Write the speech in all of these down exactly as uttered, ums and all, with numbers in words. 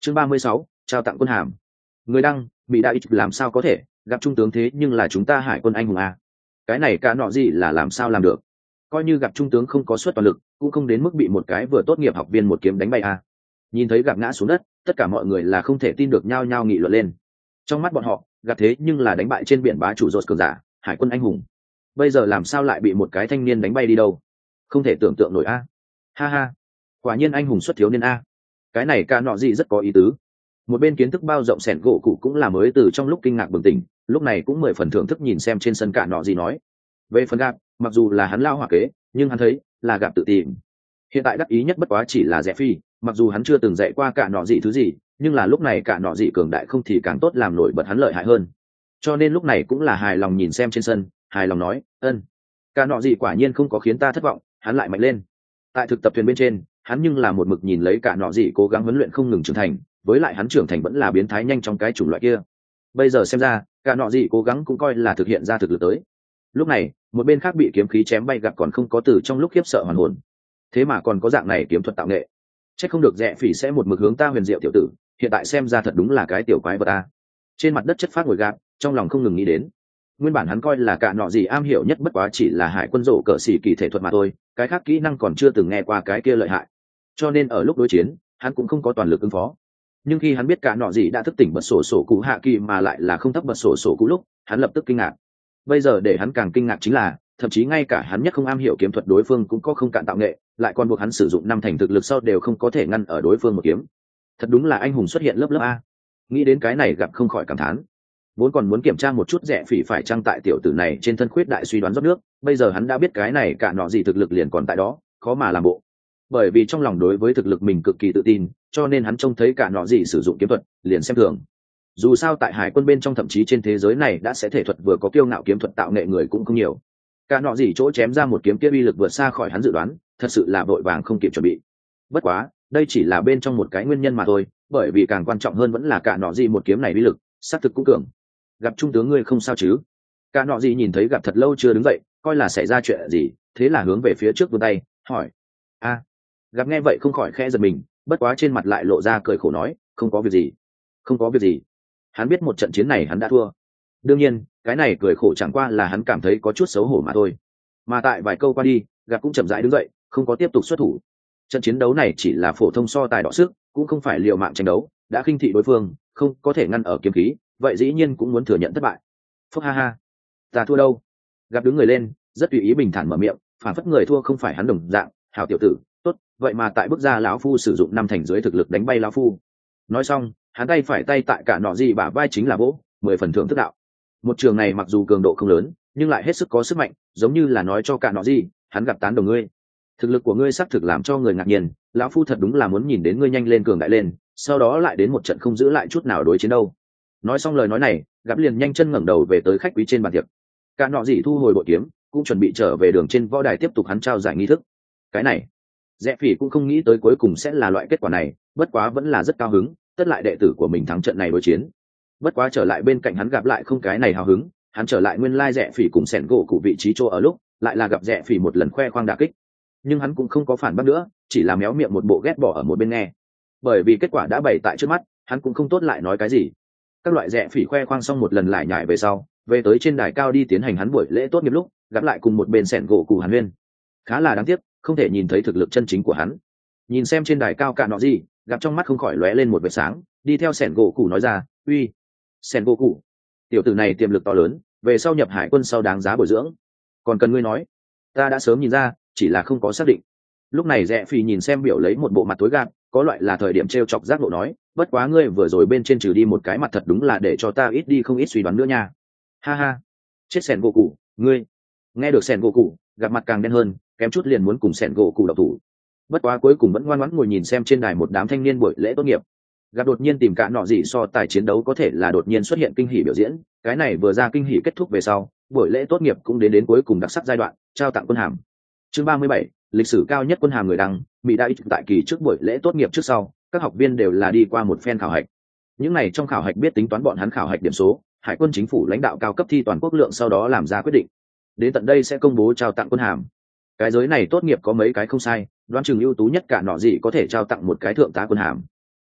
chương ba mươi sáu, trao tặng quân hàm. Người đăng, bị đại làm sao có thể gặp trung tướng thế nhưng là chúng ta hải quân anh hùng a. Cái này cả nọ gì là làm sao làm được? Coi như gặp trung tướng không có suất toàn lực, cũng không đến mức bị một cái vừa tốt nghiệp học viên một kiếm đánh bay a. Nhìn thấy gặp ngã xuống đất, tất cả mọi người là không thể tin được, nhao nhao nghị luận lên. Trong mắt bọn họ, gặp thế nhưng là đánh bại trên biển bá chủ rốt cường giả, hải quân anh hùng. Bây giờ làm sao lại bị một cái thanh niên đánh bay đi đâu? Không thể tưởng tượng nổi a. Ha ha, quả nhiên anh hùng xuất thiếu niên a. Cái này cả nọ gì rất có ý tứ. Một bên kiến thức bao rộng sẻn gỗ cụ cũng là mới từ trong lúc kinh ngạc bừng tỉnh, lúc này cũng mười phần thưởng thức nhìn xem trên sân cả nọ gì nói. Về phần gạp, mặc dù là hắn lao hỏa kế, nhưng hắn thấy là gạp tự tìm. Hiện tại đắc ý nhất bất quá chỉ là rẽ phi, mặc dù hắn chưa từng dạy qua cả nọ gì thứ gì, nhưng là lúc này cả nọ gì cường đại không thì càng tốt làm nổi bật hắn lợi hại hơn. Cho nên lúc này cũng là hài lòng nhìn xem trên sân, hài lòng nói, ân, cả nọ gì quả nhiên không có khiến ta thất vọng, hắn lại mạnh lên. Tại thực tập thuyền bên trên, hắn nhưng là một mực nhìn lấy cả nọ gì cố gắng huấn luyện không ngừng trưởng thành, với lại hắn trưởng thành vẫn là biến thái nhanh trong cái chủng loại kia. Bây giờ xem ra, cả nọ gì cố gắng cũng coi là thực hiện ra thực lực tới. Lúc này, một bên khác bị kiếm khí chém bay gặp còn không có từ trong lúc khiếp sợ hoàn hồn. Thế mà còn có dạng này kiếm thuật tạo nghệ. Chắc không được rẻ phỉ sẽ một mực hướng ta huyền diệu tiểu tử, hiện tại xem ra thật đúng là cái tiểu quái vật a. Trên mặt đất chất phát ngồi gạt, trong lòng không ngừng nghĩ đến. Nguyên bản hắn coi là cả nọ gì am hiểu nhất bất quá chỉ là hải quân rổ cỡ xỉ kỳ thể thuật mà thôi, cái khác kỹ năng còn chưa từng nghe qua cái kia lợi hại. Cho nên ở lúc đối chiến, hắn cũng không có toàn lực ứng phó. Nhưng khi hắn biết cả nọ gì đã thức tỉnh bật sổ sổ cú hạ kỳ mà lại là không thấp bật sổ sổ cú lúc, hắn lập tức kinh ngạc. Bây giờ để hắn càng kinh ngạc chính là, thậm chí ngay cả hắn nhất không am hiểu kiếm thuật đối phương cũng có không cạn tạo nghệ, lại còn buộc hắn sử dụng năm thành thực lực sau đều không có thể ngăn ở đối phương một kiếm. Thật đúng là anh hùng xuất hiện lớp lớp a. Nghĩ đến cái này gặp không khỏi cảm thán. Vốn còn muốn kiểm tra một chút rẻ phỉ phải chăng tại tiểu tử này trên thân khuyết đại suy đoán rót nước, bây giờ hắn đã biết cái này cả nọ gì thực lực liền còn tại đó, khó mà làm bộ. Bởi vì trong lòng đối với thực lực mình cực kỳ tự tin, cho nên hắn trông thấy cả nọ gì sử dụng kiếm thuật, liền xem thường. Dù sao tại hải quân bên trong thậm chí trên thế giới này đã sẽ thể thuật vừa có kiêu ngạo kiếm thuật tạo nghệ người cũng không nhiều. Cả nọ gì chỗ chém ra một kiếm kia uy lực vượt xa khỏi hắn dự đoán, thật sự là vội vàng không kịp chuẩn bị. Bất quá, đây chỉ là bên trong một cái nguyên nhân mà thôi, bởi vì càng quan trọng hơn vẫn là cả nọ gì một kiếm này uy lực, xác thực cũng cường. Gặp trung tướng ngươi không sao chứ? Cả nọ gì nhìn thấy gặp thật lâu chưa đứng dậy, coi là xảy ra chuyện gì, thế là hướng về phía trước vươn tay, hỏi. A. Gặp nghe vậy không khỏi khẽ giật mình, bất quá trên mặt lại lộ ra cười khổ nói, không có việc gì, không có việc gì. Hắn biết một trận chiến này hắn đã thua. Đương nhiên, cái này cười khổ chẳng qua là hắn cảm thấy có chút xấu hổ mà thôi. Mà tại vài câu qua đi, gặp cũng chậm rãi đứng dậy, không có tiếp tục xuất thủ. Trận chiến đấu này chỉ là phổ thông so tài đọ sức, cũng không phải liều mạng tranh đấu, đã khinh thị đối phương, không có thể ngăn ở kiếm khí, vậy dĩ nhiên cũng muốn thừa nhận thất bại. Phúc ha ha, ta thua đâu? Gặp đứng người lên, rất tùy ý bình thản mở miệng, phản phất người thua không phải hắn đồng dạng, hảo tiểu tử, tốt, vậy mà tại bước ra lão phu sử dụng năm thành dưới thực lực đánh bay lão phu. Nói xong, hắn tay phải tay tại cả nọ gì bả vai chính là vỗ, mười phần thưởng thức đạo. Một trường này mặc dù cường độ không lớn, nhưng lại hết sức có sức mạnh, giống như là nói cho cả nọ gì, hắn gặp tán đồng ngươi. Thực lực của ngươi xác thực làm cho người ngạc nhiên, lão phu thật đúng là muốn nhìn đến ngươi nhanh lên cường đại lên, sau đó lại đến một trận không giữ lại chút nào đối chiến đâu. Nói xong lời nói này, gặp liền nhanh chân ngẩng đầu về tới khách quý trên bàn tiệc. Cả nọ gì thu hồi bội kiếm, cũng chuẩn bị trở về đường trên võ đài tiếp tục hắn trao giải nghi thức. Cái này, Rẽ Phỉ cũng không nghĩ tới cuối cùng sẽ là loại kết quả này, bất quá vẫn là rất cao hứng, tất lại đệ tử của mình thắng trận này đối chiến. Bất quá trở lại bên cạnh hắn gặp lại không cái này hào hứng, hắn trở lại nguyên lai Rẽ Phỉ cùng sẻn gỗ cụ vị trí chỗ ở lúc, lại là gặp Rẽ Phỉ một lần khoe khoang đả kích. Nhưng hắn cũng không có phản bác nữa, chỉ là méo miệng một bộ ghét bỏ ở một bên nghe. Bởi vì kết quả đã bày tại trước mắt, hắn cũng không tốt lại nói cái gì. Các loại Rẽ Phỉ khoe khoang xong một lần lại nhảy về sau, về tới trên đài cao đi tiến hành hắn buổi lễ tốt nghiệp lúc, gặp lại cùng một bên sẻn gỗ cụ Hàn Huyên. Khá là đáng tiếc, không thể nhìn thấy thực lực chân chính của hắn. Nhìn xem trên đài cao cả nọ gì, gặp trong mắt không khỏi lóe lên một vệt sáng, đi theo sẻn gỗ cụ nói ra, uy, sẻn gỗ cụ, tiểu tử này tiềm lực to lớn, về sau nhập hải quân sau đáng giá bồi dưỡng. Còn cần ngươi nói, ta đã sớm nhìn ra, chỉ là không có xác định. Lúc này Rẽ Phỉ nhìn xem biểu lấy một bộ mặt tối gạt, có loại là thời điểm trêu chọc giác ngộ nói, bất quá ngươi vừa rồi bên trên trừ đi một cái mặt thật đúng là để cho ta ít đi không ít suy đoán nữa nha. Ha ha, chết sẻn gỗ cụ, ngươi. Nghe được sẻn gỗ cụ, gặp mặt càng đen hơn, kém chút liền muốn cùng sẻn gỗ cụ độc thủ. Bất quá cuối cùng vẫn ngoan ngoãn ngồi nhìn xem trên đài một đám thanh niên buổi lễ tốt nghiệp. Gặp đột nhiên tìm cả nọ gì so tài chiến đấu có thể là đột nhiên xuất hiện kinh hỉ biểu diễn, cái này vừa ra kinh hỉ kết thúc về sau, buổi lễ tốt nghiệp cũng đến đến cuối cùng đặc sắc giai đoạn, trao tặng quân hàm. Chương ba mươi bảy, lịch sử cao nhất quân hàm người đăng, Mỹ đã tại kỳ trước buổi lễ tốt nghiệp trước sau, các học viên đều là đi qua một phen khảo hạch. Những này trong khảo hạch biết tính toán bọn hắn khảo hạch điểm số, hải quân chính phủ lãnh đạo cao cấp thi toàn quốc lượng sau đó làm ra quyết định. Đến tận đây sẽ công bố trao tặng quân hàm. Cái giới này tốt nghiệp có mấy cái không sai, đoán chừng ưu tú nhất cả nọ gì có thể trao tặng một cái thượng tá quân hàm.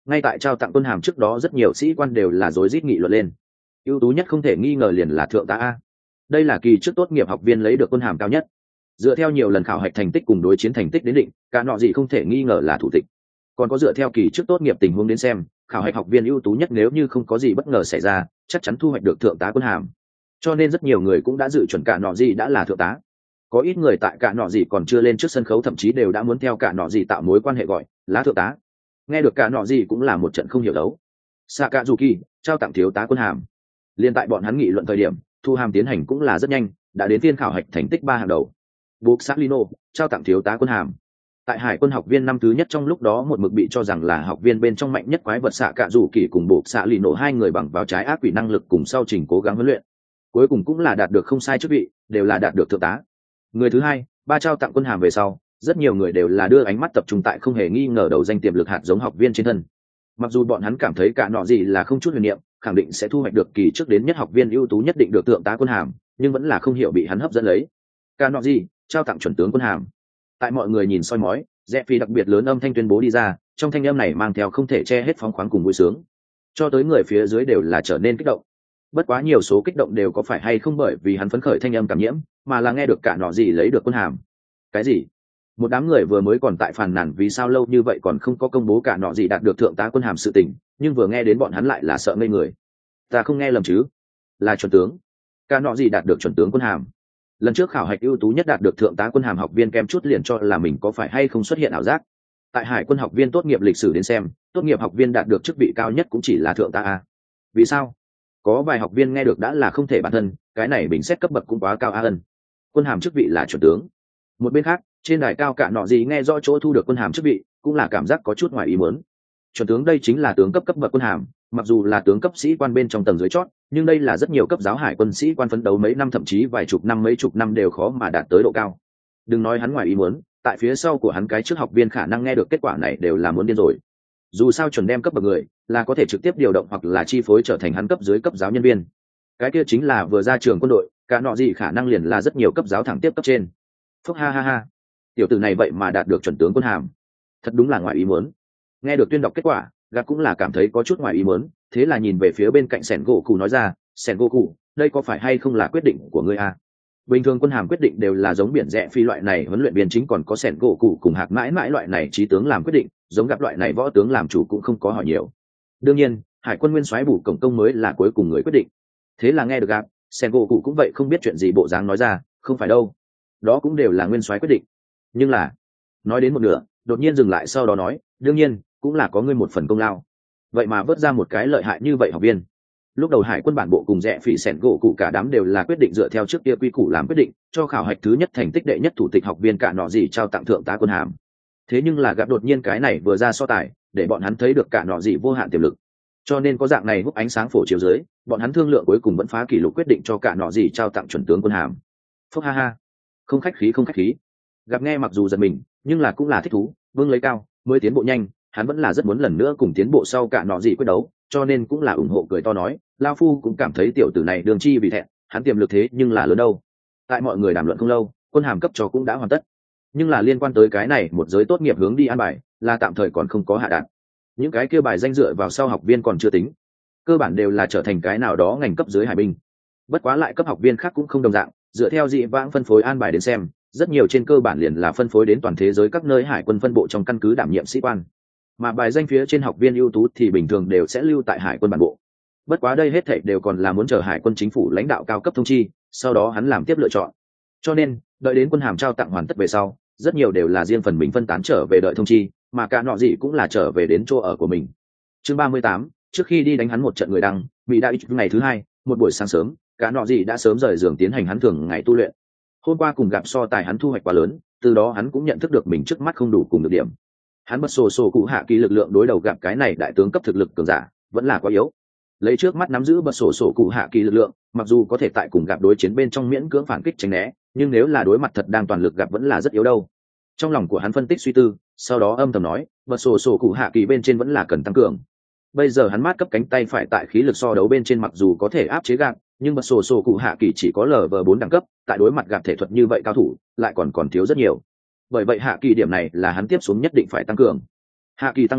Ngay tại trao tặng quân hàm trước đó rất nhiều sĩ quan đều là rối rít nghị luận lên. Ưu tú nhất không thể nghi ngờ liền là thượng tá a. Đây là kỳ trước tốt nghiệp học viên lấy được quân hàm cao nhất. Dựa theo nhiều lần khảo hạch thành tích cùng đối chiến thành tích đến định, cả nọ gì không thể nghi ngờ là thủ tịch. Còn có dựa theo kỳ trước tốt nghiệp tình huống đến xem, khảo hạch học viên ưu tú nhất nếu như không có gì bất ngờ xảy ra, chắc chắn thu hoạch được thượng tá quân hàm. Cho nên rất nhiều người cũng đã dự chuẩn cả nọ gì đã là thượng tá. Có ít người tại cả nọ gì còn chưa lên trước sân khấu thậm chí đều đã muốn theo cả nọ gì tạo mối quan hệ gọi lá thượng tá. Nghe được cả nọ gì cũng là một trận không hiểu đấu. Sakazuki trao tặng thiếu tá quân hàm. Liên tại bọn hắn nghị luận thời điểm, thu hàm tiến hành cũng là rất nhanh, đã đến phiên khảo hạch thành tích ba hàng đầu. Buxalino trao tặng thiếu tá quân hàm. Tại hải quân học viên năm thứ nhất trong lúc đó một mực bị cho rằng là học viên bên trong mạnh nhất quái vật xạ cạ rủ kỳ cùng Buxalino hai người bằng vào trái ác quỷ năng lực cùng sau trình cố gắng huấn luyện, cuối cùng cũng là đạt được không sai chức vị, đều là đạt được thượng tá. Người thứ hai, ba trao tặng quân hàm về sau, rất nhiều người đều là đưa ánh mắt tập trung tại không hề nghi ngờ đầu danh tiềm lực hạt giống học viên trên thân. Mặc dù bọn hắn cảm thấy cả nọ gì là không chút huyền niệm, khẳng định sẽ thu hoạch được kỳ trước đến nhất học viên ưu tú nhất định được thượng tá quân hàm, nhưng vẫn là không hiểu bị hắn hấp dẫn lấy. Cả nọ gì trao tặng chuẩn tướng quân hàm. Tại mọi người nhìn soi mói, rẽ phi đặc biệt lớn âm thanh tuyên bố đi ra, trong thanh âm này mang theo không thể che hết phóng khoáng cùng vui sướng, cho tới người phía dưới đều là trở nên kích động. Bất quá nhiều số kích động đều có phải hay không bởi vì hắn phấn khởi thanh âm cảm nhiễm, mà là nghe được cả nọ gì lấy được quân hàm. Cái gì? Một đám người vừa mới còn tại phàn nàn vì sao lâu như vậy còn không có công bố cả nọ gì đạt được thượng tá quân hàm sự tình, nhưng vừa nghe đến bọn hắn lại là sợ ngây người. Ta không nghe lầm chứ? Là chuẩn tướng. Cả nọ gì đạt được chuẩn tướng quân hàm. Lần trước khảo hạch ưu tú nhất đạt được thượng tá quân hàm học viên kem chút liền cho là mình có phải hay không xuất hiện ảo giác. Tại hải quân học viên tốt nghiệp lịch sử đến xem, tốt nghiệp học viên đạt được chức vị cao nhất cũng chỉ là thượng tá a. Vì sao? Có vài học viên nghe được đã là không thể bản thân, cái này bình xét cấp bậc cũng quá cao a ân. Quân hàm chức vị là chuẩn tướng. Một bên khác, trên đài cao cả nọ gì nghe rõ chỗ thu được quân hàm chức vị, cũng là cảm giác có chút ngoài ý muốn. Chuẩn tướng đây chính là tướng cấp cấp bậc quân hàm, mặc dù là tướng cấp sĩ quan bên trong tầng dưới chót, nhưng đây là rất nhiều cấp giáo hải quân sĩ quan phấn đấu mấy năm thậm chí vài chục năm mấy chục năm đều khó mà đạt tới độ cao. Đừng nói hắn ngoài ý muốn, tại phía sau của hắn cái trước học viên khả năng nghe được kết quả này đều là muốn điên rồi. Dù sao chuẩn đem cấp bậc người là có thể trực tiếp điều động hoặc là chi phối trở thành hắn cấp dưới cấp giáo nhân viên. Cái kia chính là vừa ra trường quân đội, cả nọ gì khả năng liền là rất nhiều cấp giáo thẳng tiếp cấp trên. Phúc ha ha ha. Tiểu tử này vậy mà đạt được chuẩn tướng quân hàm. Thật đúng là ngoài ý muốn. Nghe được tuyên đọc kết quả, gã cũng là cảm thấy có chút ngoài ý muốn, thế là nhìn về phía bên cạnh Sẻn gỗ cụ nói ra, Sẻn gỗ cụ, đây có phải hay không là quyết định của ngươi à? Bình thường quân hàm quyết định đều là giống biển rẽ phi loại này huấn luyện viên chính còn có Sẻn gỗ cụ cùng hạc mãi mãi loại này trí tướng làm quyết định, giống gặp loại này võ tướng làm chủ cũng không có hỏi nhiều. Đương nhiên, hải quân nguyên soái bù cổng công mới là cuối cùng người quyết định. Thế là nghe được gặp, Sẻn gỗ cụ cũng vậy không biết chuyện gì bộ dáng nói ra, không phải đâu, đó cũng đều là nguyên soái quyết định. Nhưng là, nói đến một nửa, đột nhiên dừng lại sau đó nói, đương nhiên cũng là có ngươi một phần công lao. Vậy mà vớt ra một cái lợi hại như vậy học viên. Lúc đầu hải quân bản bộ cùng rẽ phỉ sẻn gỗ cụ cả đám đều là quyết định dựa theo trước kia quy củ làm quyết định, cho khảo hạch thứ nhất thành tích đệ nhất thủ tịch học viên cả nọ gì trao tặng thượng tá quân hàm. Thế nhưng là gặp đột nhiên cái này vừa ra so tài, để bọn hắn thấy được cả nọ gì vô hạn tiềm lực. Cho nên có dạng này hút ánh sáng phổ chiếu dưới, bọn hắn thương lượng cuối cùng vẫn phá kỷ lục quyết định cho cả nọ gì trao tặng chuẩn tướng quân hàm. Phúc ha ha, không khách khí không khách khí. Gặp nghe mặc dù giật mình, nhưng là cũng là thích thú, vương lấy cao, mới tiến bộ nhanh, hắn vẫn là rất muốn lần nữa cùng tiến bộ sau cả nọ gì quyết đấu, cho nên cũng là ủng hộ cười to nói, lao phu cũng cảm thấy tiểu tử này đường chi vì thẹn, hắn tiềm lực thế nhưng là lớn đâu. Tại mọi người đàm luận không lâu, quân hàm cấp cho cũng đã hoàn tất, nhưng là liên quan tới cái này một giới tốt nghiệp hướng đi an bài là tạm thời còn không có hạ đạt. Những cái kia bài danh dựa vào sau học viên còn chưa tính, cơ bản đều là trở thành cái nào đó ngành cấp dưới hải binh. Bất quá lại cấp học viên khác cũng không đồng dạng, dựa theo dị vãng phân phối an bài đến xem, rất nhiều trên cơ bản liền là phân phối đến toàn thế giới các nơi hải quân phân bộ trong căn cứ đảm nhiệm sĩ quan, mà bài danh phía trên học viên ưu tú thì bình thường đều sẽ lưu tại hải quân bản bộ. Bất quá đây hết thảy đều còn là muốn chờ hải quân chính phủ lãnh đạo cao cấp thông chi, sau đó hắn làm tiếp lựa chọn. Cho nên đợi đến quân hàm trao tặng hoàn tất về sau, rất nhiều đều là riêng phần mình phân tán trở về đợi thông chi, mà cả nọ gì cũng là trở về đến chỗ ở của mình. Chương ba mươi tám, trước khi đi đánh hắn một trận người đăng, Mỹ đã ngày thứ hai, một buổi sáng sớm, cả nọ gì đã sớm rời giường tiến hành hắn thường ngày tu luyện. Hôm qua cùng gặp so tài hắn thu hoạch quá lớn, từ đó hắn cũng nhận thức được mình trước mắt không đủ cùng được điểm. Hắn bật sổ sổ cụ hạ kỳ lực lượng đối đầu gặp cái này đại tướng cấp thực lực cường giả vẫn là quá yếu. Lấy trước mắt nắm giữ bật sổ sổ cụ hạ kỳ lực lượng, mặc dù có thể tại cùng gặp đối chiến bên trong miễn cưỡng phản kích tránh né, nhưng nếu là đối mặt thật đang toàn lực gặp vẫn là rất yếu đâu. Trong lòng của hắn phân tích suy tư, sau đó âm thầm nói, bật sổ sổ cụ hạ kỳ bên trên vẫn là cần tăng cường. Bây giờ hắn mát cấp cánh tay phải tại khí lực so đấu bên trên mặc dù có thể áp chế gạt, nhưng bật sổ sổ cụ hạ kỳ chỉ có lờ vờ bốn đẳng cấp, tại đối mặt gạt thể thuật như vậy cao thủ lại còn còn thiếu rất nhiều. Bởi vậy hạ kỳ điểm này là hắn tiếp xuống nhất định phải tăng cường. Hạ kỳ tăng lên,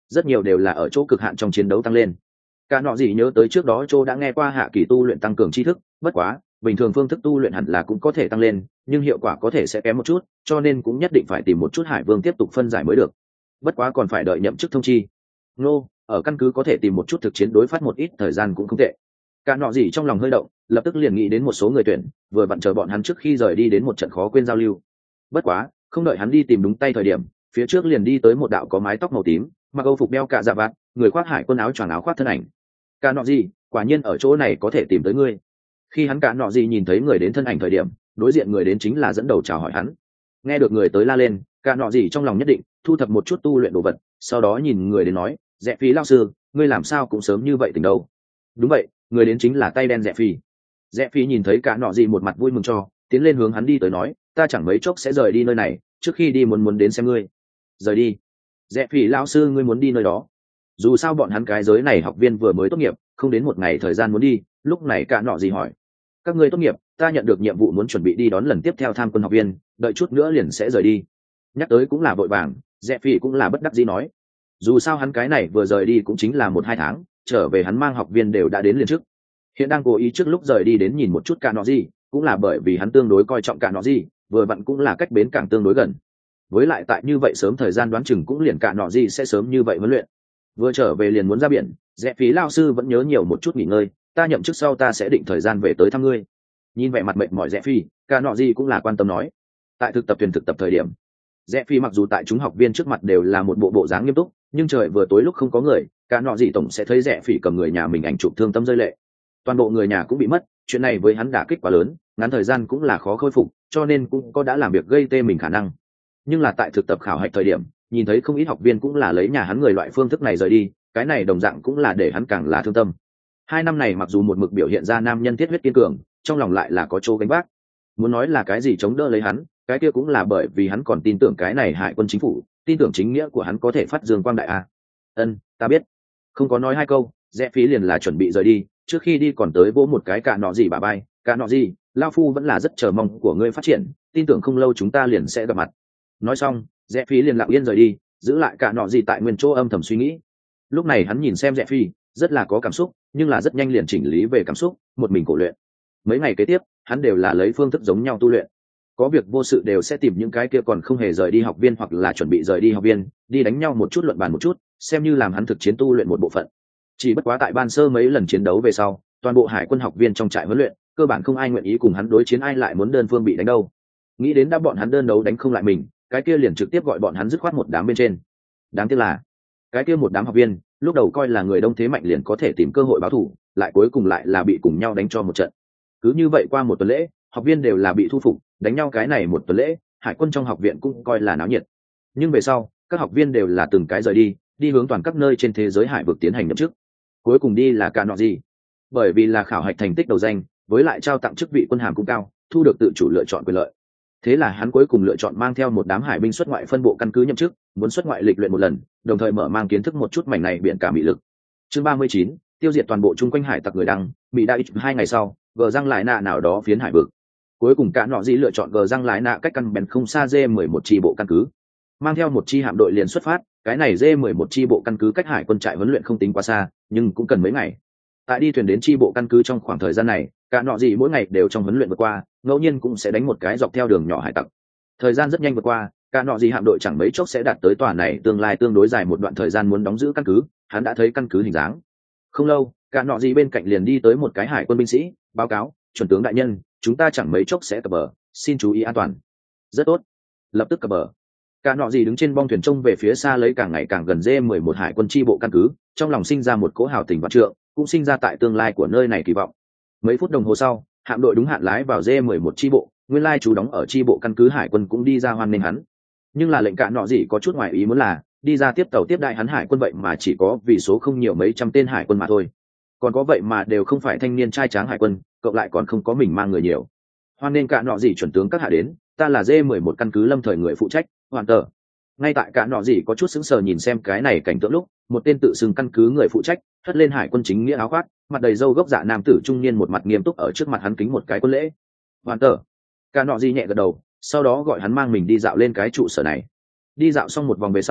rất nhiều đều là ở chỗ cực hạn trong chiến đấu tăng lên. Cả nọ gì nhớ tới trước đó Châu đã nghe qua hạ kỳ tu luyện tăng cường tri thức, bất quá bình thường phương thức tu luyện hẳn là cũng có thể tăng lên, nhưng hiệu quả có thể sẽ kém một chút, cho nên cũng nhất định phải tìm một chút Hải Vương tiếp tục phân giải mới được. Bất quá còn phải đợi nhậm chức thông chi. Nô, ở căn cứ có thể tìm một chút thực chiến đối phát một ít thời gian cũng không tệ. Cả nọ gì trong lòng hơi động, lập tức liền nghĩ đến một số người tuyển, vừa vặn chờ bọn hắn trước khi rời đi đến một trận khó quên giao lưu. Bất quá, không đợi hắn đi tìm đúng tay thời điểm, phía trước liền đi tới một đạo có mái tóc màu tím, mặc âu phục đeo cả dạ vạt, người khoác hải quân áo choàng áo khoác thân ảnh. Cả nọ gì, quả nhiên ở chỗ này có thể tìm tới ngươi. Khi hắn cả nọ gì nhìn thấy người đến thân ảnh thời điểm, đối diện người đến chính là dẫn đầu chào hỏi hắn. Nghe được người tới la lên, cả nọ gì trong lòng nhất định thu thập một chút tu luyện đồ vật, sau đó nhìn người đến nói, Rẽ Phi lão sư, ngươi làm sao cũng sớm như vậy tỉnh đâu? Đúng vậy, người đến chính là tay đen Rẽ Phi. Rẽ Phi nhìn thấy cả nọ gì một mặt vui mừng cho, tiến lên hướng hắn đi tới nói, ta chẳng mấy chốc sẽ rời đi nơi này, trước khi đi muốn muốn đến xem ngươi. Rời đi? Rẽ Phi lão sư, ngươi muốn đi nơi đó? Dù sao bọn hắn cái giới này học viên vừa mới tốt nghiệp, không đến một ngày thời gian muốn đi. Lúc này cả nọ gì hỏi, các ngươi tốt nghiệp, ta nhận được nhiệm vụ muốn chuẩn bị đi đón lần tiếp theo tham quân học viên, đợi chút nữa liền sẽ rời đi. Nhắc tới cũng là vội vàng, Rẽ Phi cũng là bất đắc dĩ nói, dù sao hắn cái này vừa rời đi cũng chính là một hai tháng, trở về hắn mang học viên đều đã đến liền trước. Hiện đang cố ý trước lúc rời đi đến nhìn một chút cả nọ gì, cũng là bởi vì hắn tương đối coi trọng cả nọ gì, vừa vặn cũng là cách bến cảng tương đối gần. Với lại tại như vậy sớm thời gian đoán chừng cũng liền cả nọ gì sẽ sớm như vậy huấn luyện. Vừa trở về liền muốn ra biển, Rẽ Phí lao sư vẫn nhớ nhiều một chút nghỉ ngơi, ta nhậm chức sau ta sẽ định thời gian về tới thăm ngươi. Nhìn vẻ mặt mệt mỏi Rẽ Phi, cả nọ gì cũng là quan tâm nói. Tại thực tập thuyền thực tập thời điểm, Rẽ Phi mặc dù tại chúng học viên trước mặt đều là một bộ bộ dáng nghiêm túc, nhưng trời vừa tối lúc không có người, cả nọ gì tổng sẽ thấy Rẽ Phi cầm người nhà mình ảnh chụp thương tâm rơi lệ. Toàn bộ người nhà cũng bị mất, chuyện này với hắn đả kích quá lớn, ngắn thời gian cũng là khó khôi phục, cho nên cũng có đã làm việc gây tê mình khả năng. Nhưng là tại thực tập khảo hạch thời điểm, nhìn thấy không ít học viên cũng là lấy nhà hắn người loại phương thức này rời đi, cái này đồng dạng cũng là để hắn càng là thương tâm. Hai năm này mặc dù một mực biểu hiện ra nam nhân thiết huyết kiên cường, trong lòng lại là có chỗ gánh vác. Muốn nói là cái gì chống đỡ lấy hắn, cái kia cũng là bởi vì hắn còn tin tưởng cái này Hải quân chính phủ, tin tưởng chính nghĩa của hắn có thể phát dương quang đại a. Ân, ta biết. Không có nói hai câu, Rẽ Phí liền là chuẩn bị rời đi, trước khi đi còn tới vỗ một cái cả nọ gì bà bay, cả nọ gì, lao phu vẫn là rất chờ mong của ngươi phát triển, tin tưởng không lâu chúng ta liền sẽ gặp mặt. Nói xong, Rẽ Phí liền lặng yên rời đi, giữ lại cả nọ gì tại nguyên chỗ âm thầm suy nghĩ. Lúc này hắn nhìn xem Rẽ Phi, rất là có cảm xúc, nhưng là rất nhanh liền chỉnh lý về cảm xúc, một mình cổ luyện. Mấy ngày kế tiếp, hắn đều là lấy phương thức giống nhau tu luyện. Có việc vô sự đều sẽ tìm những cái kia còn không hề rời đi học viên hoặc là chuẩn bị rời đi học viên, đi đánh nhau một chút luận bàn một chút, xem như làm hắn thực chiến tu luyện một bộ phận. Chỉ bất quá tại ban sơ mấy lần chiến đấu về sau, toàn bộ hải quân học viên trong trại huấn luyện, cơ bản không ai nguyện ý cùng hắn đối chiến, ai lại muốn đơn phương bị đánh đâu. Nghĩ đến đã bọn hắn đơn đấu đánh không lại mình, cái kia liền trực tiếp gọi bọn hắn dứt khoát một đám bên trên. Đáng tiếc là, cái kia một đám học viên, lúc đầu coi là người đông thế mạnh liền có thể tìm cơ hội báo thù, lại cuối cùng lại là bị cùng nhau đánh cho một trận. Cứ như vậy qua một tuần lễ, học viên đều là bị thu phục, đánh nhau cái này một tuần lễ, hải quân trong học viện cũng coi là náo nhiệt. Nhưng về sau, các học viên đều là từng cái rời đi, đi hướng toàn các nơi trên thế giới hải vực tiến hành nhậm chức. Cuối cùng đi là cả nọ gì, bởi vì là khảo hạch thành tích đầu danh, với lại trao tặng chức vị quân hàm cũng cao, thu được tự chủ lựa chọn quyền lợi. Thế là hắn cuối cùng lựa chọn mang theo một đám hải binh xuất ngoại phân bộ căn cứ nhậm chức, muốn xuất ngoại lịch luyện một lần, đồng thời mở mang kiến thức một chút mảnh này biển cả mỹ lực. Chương ba mươi chín, tiêu diệt toàn bộ chung quanh hải tặc người đăng, bị đại hai ngày sau, gờ răng lại nạ nào đó phiến hải vực. Cuối cùng cả nọ gì lựa chọn gờ răng lại nạ cách căn bèn không xa dê mười một chi bộ căn cứ, mang theo một chi hạm đội liền xuất phát. Cái này dê mười một chi bộ căn cứ cách hải quân trại huấn luyện không tính quá xa, nhưng cũng cần mấy ngày. Tại đi thuyền đến chi bộ căn cứ trong khoảng thời gian này, cả nọ gì mỗi ngày đều trong huấn luyện vượt qua, ngẫu nhiên cũng sẽ đánh một cái dọc theo đường nhỏ hải tặc. Thời gian rất nhanh vượt qua, cả nọ gì hạm đội chẳng mấy chốc sẽ đạt tới tòa này tương lai tương đối dài một đoạn thời gian muốn đóng giữ căn cứ, hắn đã thấy căn cứ hình dáng. Không lâu, cả nọ gì bên cạnh liền đi tới một cái hải quân binh sĩ, báo cáo, chuẩn tướng đại nhân, chúng ta chẳng mấy chốc sẽ cập bờ, xin chú ý an toàn. Rất tốt, lập tức cập bờ. Cả nọ gì đứng trên bong thuyền trông về phía xa lấy càng ngày càng gần dê mười một hải quân chi bộ căn cứ, trong lòng sinh ra một cỗ hào tình vạn trượng, cũng sinh ra tại tương lai của nơi này kỳ vọng. Mấy phút đồng hồ sau, hạm đội đúng hạn lái vào dê mười một chi bộ, nguyên lai chú đóng ở chi bộ căn cứ hải quân cũng đi ra hoan nghênh hắn. Nhưng là lệnh cả nọ gì có chút ngoài ý muốn là, đi ra tiếp tàu tiếp đại hắn hải quân vậy mà chỉ có vì số không nhiều mấy trăm tên hải quân mà thôi. Còn có vậy mà đều không phải thanh niên trai tráng hải quân, cộng lại còn không có mình mang người nhiều. Hoan nghênh cả nọ gì chuẩn tướng các hạ đến, ta là dê mười một căn cứ lâm thời người phụ trách, hoàn tờ. Ngay tại cả nọ gì có chút sững sờ nhìn xem cái này cảnh tượng lúc, một tên tự xưng căn cứ người phụ trách hất lên hải quân chính nghĩa áo khoác, mặt đầy râu gốc dạ nam tử trung niên một mặt nghiêm túc ở trước mặt hắn kính một cái quân lễ. Hoàn tờ. Cả nọ gì nhẹ gật đầu, sau đó gọi hắn mang mình đi dạo lên cái trụ sở này. Đi dạo xong một vòng về sau,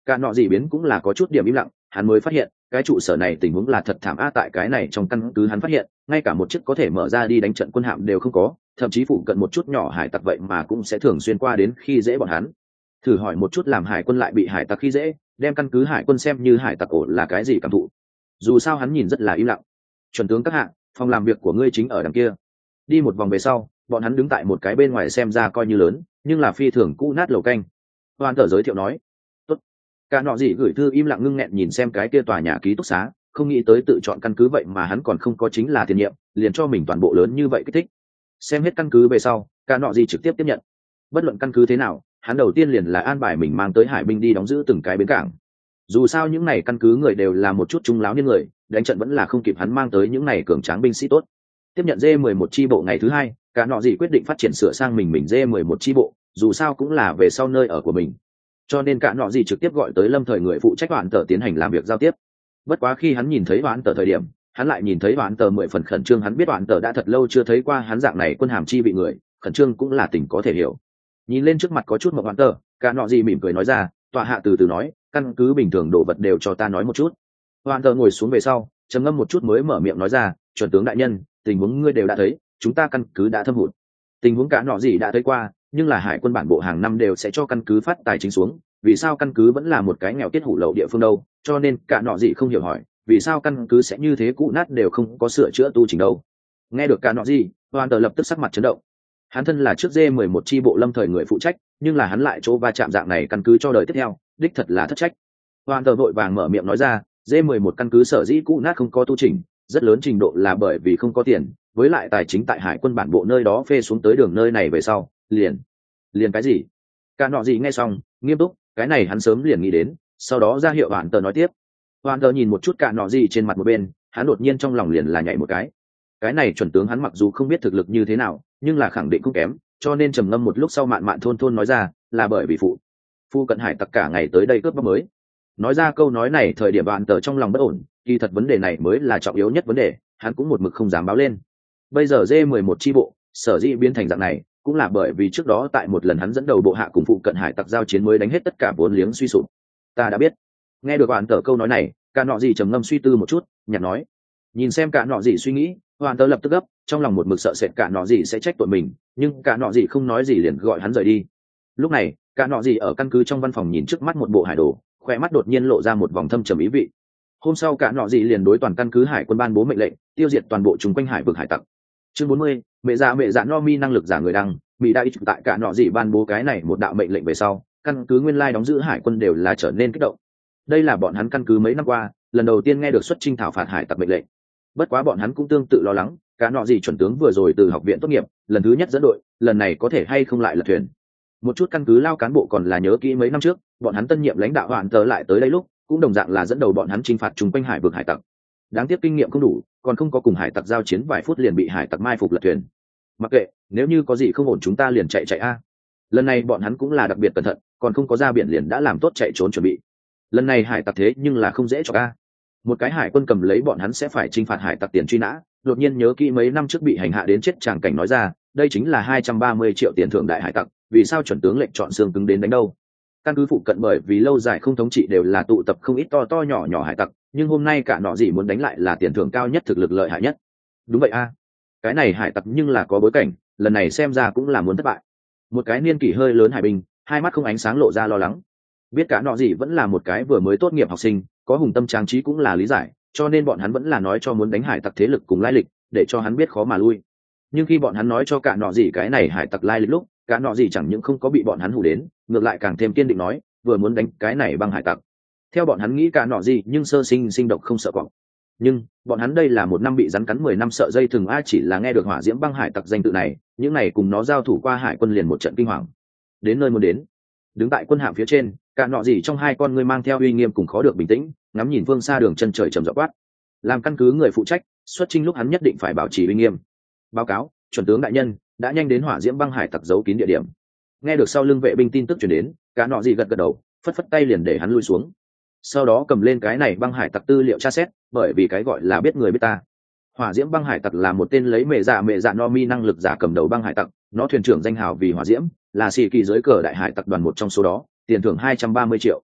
cả nọ gì biến cũng là có chút điểm im lặng, hắn mới phát hiện cái trụ sở này tình huống là thật thảm a. Tại cái này trong căn cứ hắn phát hiện ngay cả một chiếc có thể mở ra đi đánh trận quân hạm đều không có, thậm chí phụ cận một chút nhỏ hải tặc vậy mà cũng sẽ thường xuyên qua đến khi dễ bọn hắn. Thử hỏi một chút làm hải quân lại bị hải tặc khi dễ, đem căn cứ hải quân xem như hải tặc ổ là cái gì cảm thụ? Dù sao hắn nhìn rất là im lặng. Chuẩn tướng các hạ, phòng làm việc của ngươi chính ở đằng kia. Đi một vòng về sau, bọn hắn đứng tại một cái bên ngoài xem ra coi như lớn nhưng là phi thường cũ nát lầu canh. Hoàn tờ giới thiệu nói. Tốt. Cả nọ gì gửi thư im lặng ngưng nghẹn nhìn xem cái kia tòa nhà ký túc xá, không nghĩ tới tự chọn căn cứ vậy mà hắn còn không có chính là tiền nhiệm, liền cho mình toàn bộ lớn như vậy kích thích. Xem hết căn cứ về sau, cả nọ gì trực tiếp tiếp nhận. Bất luận căn cứ thế nào, hắn đầu tiên liền là an bài mình mang tới hải binh đi đóng giữ từng cái bến cảng. Dù sao những này căn cứ người đều là một chút trung láo niên người, đánh trận vẫn là không kịp hắn mang tới những này cường tráng binh sĩ tốt. Tiếp nhận dê mười một chi bộ ngày thứ hai, cả nọ gì quyết định phát triển sửa sang mình mình dê mười một chi bộ, dù sao cũng là về sau nơi ở của mình. Cho nên cả nọ gì trực tiếp gọi tới lâm thời người phụ trách Hoán Tờ tiến hành làm việc giao tiếp. Bất quá khi hắn nhìn thấy Hoán Tờ thời điểm, hắn lại nhìn thấy Hoán Tờ mười phần khẩn trương, hắn biết Hoán Tờ đã thật lâu chưa thấy qua hắn dạng này quân hàm chi vị người, khẩn trương cũng là tình có thể hiểu. Nhìn lên trước mặt có chút mộng Hoán Tờ, cả nọ gì mỉm cười nói ra, tọa hạ từ từ nói, căn cứ bình thường đồ vật đều cho ta nói một chút. Hoán Tờ ngồi xuống về sau, trầm ngâm một chút mới mở miệng nói ra, chuẩn tướng đại nhân, tình huống ngươi đều đã thấy, chúng ta căn cứ đã thâm hụt. Tình huống cả nọ gì đã thấy qua, nhưng là hải quân bản bộ hàng năm đều sẽ cho căn cứ phát tài chính xuống, vì sao căn cứ vẫn là một cái nghèo kết hủ lậu địa phương đâu? Cho nên cả nọ gì không hiểu hỏi, vì sao căn cứ sẽ như thế cũ nát đều không có sửa chữa tu chỉnh đâu? Nghe được cả nọ gì, Hoàn Tờ lập tức sắc mặt chấn động. Hắn thân là trước dê mười một chi bộ lâm thời người phụ trách, nhưng là hắn lại chỗ va chạm dạng này căn cứ cho đời tiếp theo, đích thật là thất trách. Hoàn Tờ vội vàng mở miệng nói ra, dê mười một căn cứ sở dĩ cũ nát không có tu chỉnh, rất lớn trình độ là bởi vì không có tiền, với lại tài chính tại hải quân bản bộ nơi đó phê xuống tới đường nơi này về sau, liền liền cái gì? Cả nọ gì nghe xong, nghiêm túc, cái này hắn sớm liền nghĩ đến, sau đó ra hiệu Hoàn Tờ nói tiếp. Hoàn Tờ nhìn một chút cả nọ gì trên mặt một bên, hắn đột nhiên trong lòng liền là nhảy một cái. Cái này chuẩn tướng hắn mặc dù không biết thực lực như thế nào, nhưng là khẳng định không kém, cho nên trầm ngâm một lúc sau mạn mạn thôn thôn nói ra, là bởi vì phụ phu cận hải tặc cả ngày tới đây cướp bóc mới. Nói ra câu nói này thời điểm Hoàn Tờ trong lòng bất ổn, kỳ thật vấn đề này mới là trọng yếu nhất vấn đề, hắn cũng một mực không dám báo lên. Bây giờ dê mười một chi bộ sở dĩ biến thành dạng này cũng là bởi vì trước đó tại một lần hắn dẫn đầu bộ hạ cùng phụ cận hải tặc giao chiến mới đánh hết tất cả vốn liếng suy sụp. Ta đã biết. Nghe được Hoàn Tờ câu nói này, cả nọ gì trầm ngâm suy tư một chút, nhặt nói. Nhìn xem cả nọ gì suy nghĩ, Hoàn Tờ lập tức gấp, trong lòng một mực sợ sệt cả nọ gì sẽ trách tội mình, nhưng cả nọ gì không nói gì liền gọi hắn rời đi. Lúc này cả nọ gì ở căn cứ trong văn phòng nhìn trước mắt một bộ hải đồ, khoe mắt đột nhiên lộ ra một vòng thâm trầm ý vị. Hôm sau cả nọ gì liền đối toàn căn cứ hải quân ban bố mệnh lệnh, tiêu diệt toàn bộ chung quanh hải vực hải tặc. Chương bốn mươi, mẹ già mẹ dạ no mi năng lực giả người đăng, bị đại tại cả nọ gì ban bố cái này một đạo mệnh lệnh về sau, căn cứ nguyên lai đóng giữ hải quân đều là trở nên kích động. Đây là bọn hắn căn cứ mấy năm qua lần đầu tiên nghe được xuất chinh thảo phạt hải tặc mệnh lệnh. Bất quá bọn hắn cũng tương tự lo lắng, cả nọ gì chuẩn tướng vừa rồi từ học viện tốt nghiệp, lần thứ nhất dẫn đội, lần này có thể hay không lại lật thuyền. Một chút căn cứ lao cán bộ còn là nhớ kỹ mấy năm trước, bọn hắn tân nhiệm lãnh đạo Hoàn Tờ lại tới đây lúc, cũng đồng dạng là dẫn đầu bọn hắn chinh phạt chung quanh hải vực hải tặc. Đáng tiếc kinh nghiệm không đủ, còn không có cùng hải tặc giao chiến vài phút liền bị hải tặc mai phục lật thuyền. Mặc kệ, nếu như có gì không ổn chúng ta liền chạy chạy a. Lần này bọn hắn cũng là đặc biệt cẩn thận, còn không có ra biển liền đã làm tốt chạy trốn chuẩn bị. Lần này hải tặc thế nhưng là không dễ cho a. Một cái hải quân cầm lấy bọn hắn sẽ phải chinh phạt hải tặc tiền truy nã, đột nhiên nhớ kỹ mấy năm trước bị hành hạ đến chết tràng cảnh nói ra, đây chính là hai trăm ba mươi triệu tiền thưởng đại hải tặc, vì sao chuẩn tướng lệnh chọn xương cứng đến đánh đâu? Căn cứ phụ cận bởi vì lâu dài không thống trị đều là tụ tập không ít to to nhỏ nhỏ hải tặc, nhưng hôm nay cả nọ gì muốn đánh lại là tiền thưởng cao nhất, thực lực lợi hại nhất. Đúng vậy a. Cái này hải tặc nhưng là có bối cảnh, lần này xem ra cũng là muốn thất bại. Một cái niên kỷ hơi lớn hải binh, hai mắt không ánh sáng lộ ra lo lắng. Biết cả nọ gì vẫn là một cái vừa mới tốt nghiệp học sinh, có hùng tâm trang trí cũng là lý giải, cho nên bọn hắn vẫn là nói cho muốn đánh hải tặc thế lực cùng lai lịch, để cho hắn biết khó mà lui. Nhưng khi bọn hắn nói cho cả nọ gì cái này hải tặc lai lịch lúc, cả nọ gì chẳng những không có bị bọn hắn hù đến, ngược lại càng thêm kiên định nói, vừa muốn đánh cái này băng hải tặc. Theo bọn hắn nghĩ cả nọ gì nhưng sơ sinh sinh độc không sợ quặng. Nhưng bọn hắn đây là một năm bị rắn cắn mười năm sợ dây thừng a, chỉ là nghe được hỏa diễm băng hải tặc danh tự này, những này cùng nó giao thủ qua hải quân liền một trận kinh hoàng. Đến nơi muốn đến, đứng tại quân hạm phía trên, cả nọ gì trong hai con ngươi mang theo uy nghiêm cùng khó được bình tĩnh, ngắm nhìn phương xa đường chân trời trầm rộng quát. Làm căn cứ người phụ trách, xuất chinh lúc hắn nhất định phải bảo trì uy nghiêm. Báo cáo, chuẩn tướng đại nhân, đã nhanh đến hỏa diễm băng hải tặc giấu kín địa điểm. Nghe được sau lưng vệ binh tin tức truyền đến, cả nọ gì gật gật đầu, phất phất tay liền để hắn lui xuống. Sau đó cầm lên cái này băng hải tặc tư liệu tra xét, bởi vì cái gọi là biết người biết ta. Hỏa diễm băng hải tặc là một tên lấy mẹ dạ mẹ dạ no mi năng lực giả cầm đầu băng hải tặc, nó thuyền trưởng danh hào vì hỏa diễm, là xì kỳ dưới cờ đại hải tặc đoàn một trong số đó, tiền thưởng hai trăm ba mươi triệu,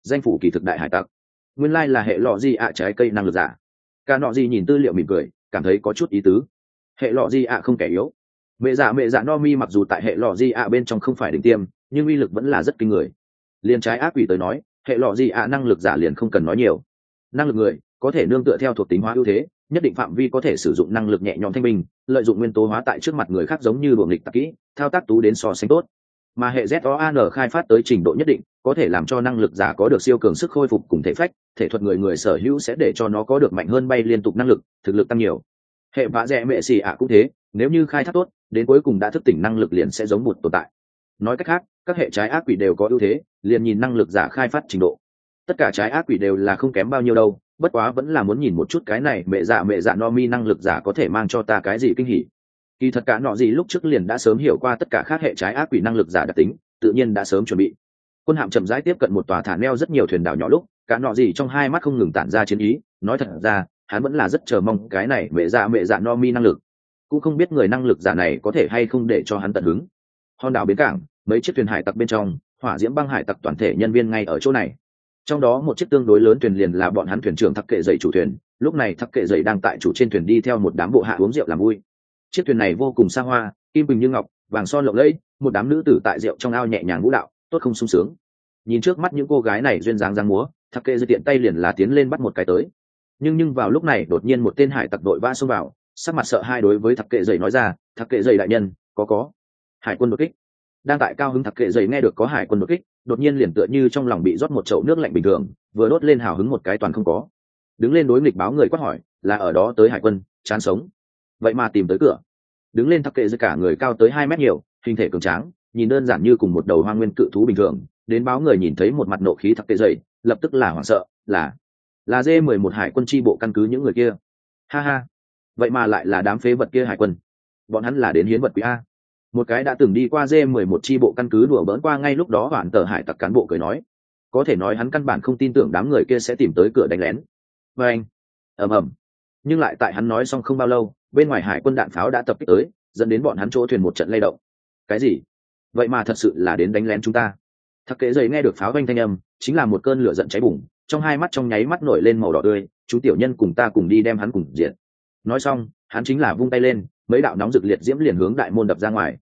danh phủ kỳ thực đại hải tặc, nguyên lai là hệ lọ gì ạ trái cây năng lực giả. Cả nọ gì nhìn tư liệu mỉm cười, cảm thấy có chút ý tứ. Hệ lọ gì ạ không kẻ yếu. Mẹ dạ mẹ dạ no mi mặc dù tại hệ lọ gì ạ bên trong không phải đỉnh tiêm, nhưng uy lực vẫn là rất kinh người. Liên trái ác quỷ tới nói, hệ lọ gì ạ năng lực giả liền không cần nói nhiều. Năng lực người có thể nương tựa theo thuộc tính hóa ưu thế, nhất định phạm vi có thể sử dụng năng lực nhẹ nhõm thanh bình, lợi dụng nguyên tố hóa tại trước mặt người khác giống như luồng nghịch tạc kỹ, thao tác tú đến so sánh tốt. Mà hệ Z O A N khai phát tới trình độ nhất định, có thể làm cho năng lực giả có được siêu cường sức khôi phục cùng thể phách, thể thuật người người sở hữu sẽ để cho nó có được mạnh hơn bay liên tục năng lực, thực lực tăng nhiều. Hệ vã rẻ mẹ xì ạ cũng thế, nếu như khai thác tốt, đến cuối cùng đã thức tỉnh năng lực liền sẽ giống một tồn tại. Nói cách khác, các hệ trái ác quỷ đều có ưu thế, liền nhìn năng lực giả khai phát trình độ. Tất cả trái ác quỷ đều là không kém bao nhiêu đâu, bất quá vẫn là muốn nhìn một chút cái này mẹ dạ mẹ dạ no mi năng lực giả có thể mang cho ta cái gì kinh hỉ. Kỳ thật cả nọ gì lúc trước liền đã sớm hiểu qua tất cả các hệ trái ác quỷ năng lực giả đặc tính, tự nhiên đã sớm chuẩn bị. Quân hạm chậm rãi tiếp cận một tòa thả neo rất nhiều thuyền đảo nhỏ lúc, cả nọ gì trong hai mắt không ngừng tản ra chiến ý, nói thật ra, hắn vẫn là rất chờ mong cái này mẹ dạ mẹ dạ no mi năng lực. Cũng không biết người năng lực giả này có thể hay không để cho hắn tận hứng. Hòn đảo bến cảng, mấy chiếc thuyền hải tặc bên trong, hỏa diễm băng hải tặc toàn thể nhân viên ngay ở chỗ này. Trong đó một chiếc tương đối lớn thuyền liền là bọn hắn thuyền trưởng Thắc Kệ Dậy chủ thuyền, lúc này Thắc Kệ Dậy đang tại chủ trên thuyền đi theo một đám bộ hạ uống rượu làm vui. Chiếc thuyền này vô cùng xa hoa, kim bình như ngọc, vàng son lộng lẫy, một đám nữ tử tại rượu trong ao nhẹ nhàng vũ đạo, tốt không sung sướng. Nhìn trước mắt những cô gái này duyên dáng dáng múa, Thắc Kệ Dậy tiện tay liền là tiến lên bắt một cái tới. Nhưng nhưng vào lúc này đột nhiên một tên hải tặc đội vã xông vào, sắc mặt sợ hai đối với Thắc Kệ Dậy nói ra, "Thắc Kệ Dậy đại nhân, có có hải quân đột kích." Đang tại cao hứng Thắc Kệ Dậy nghe được có hải quân đột kích, đột nhiên liền tựa như trong lòng bị rót một chậu nước lạnh bình thường, vừa đốt lên hào hứng một cái toàn không có. Đứng lên đối nghịch báo người quát hỏi, "Là ở đó tới hải quân, chán sống. Vậy mà tìm tới cửa." Đứng lên Thắc Kệ Dậy cả người cao tới hai mét nhiều, hình thể cường tráng, nhìn đơn giản như cùng một đầu hoang nguyên cự thú bình thường, đến báo người nhìn thấy một mặt nộ khí Thắc Kệ Dậy, lập tức là hoảng sợ, là là dê mười một hải quân chi bộ căn cứ những người kia. Ha ha, vậy mà lại là đám phế vật kia hải quân. Bọn hắn là đến hiến vật quý a. Một cái đã từng đi qua dê mười một chi bộ căn cứ đùa bỡn qua ngay lúc đó hoàn tờ hải tặc cán bộ cười nói, có thể nói hắn căn bản không tin tưởng đám người kia sẽ tìm tới cửa đánh lén. Và anh ầm ầm, nhưng lại tại hắn nói xong không bao lâu, bên ngoài hải quân đạn pháo đã tập kích tới, dẫn đến bọn hắn chỗ thuyền một trận lay động. Cái gì? Vậy mà thật sự là đến đánh lén chúng ta? Thắc Kệ Dậy nghe được pháo vang thanh âm, chính là một cơn lửa giận cháy bùng, trong hai mắt trong nháy mắt nổi lên màu đỏ tươi, chú tiểu nhân cùng ta cùng đi đem hắn cùng diệt. Nói xong, hắn chính là vung tay lên, mấy đạo nóng rực liệt diễm liền hướng đại môn đập ra ngoài.